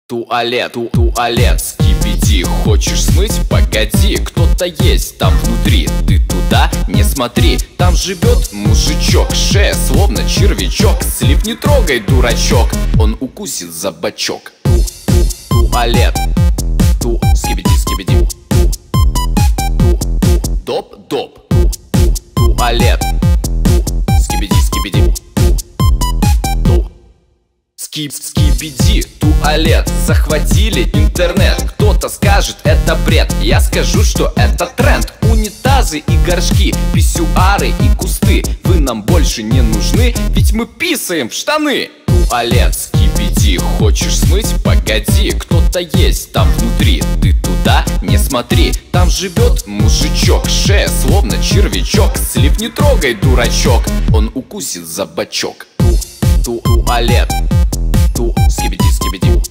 Туалет, скибиди. Хочешь смыть? Погоди, кто-то есть там внутри. Ты туда не смотри, там живет мужичок. Шея словно червячок. Слив не трогай, дурачок, он укусит за бочок. Туалет, скибиди. Доп. Туалет, скибиди. Скибиди, туалет. Захватили интернет. Кто-то скажет, это бред. Я скажу, что это тренд. Унитазы и горшки, писсуары и кусты. Вы нам больше не нужны, ведь мы писаем в штаны. Туалет, скибиди. Хочешь смыть? Погоди, кто-то есть там внутри. Ты туда не смотри, там живет мужичок. Шея словно червячок. Слив не трогай, дурачок, он укусит за бочок. Туалет, скибиди.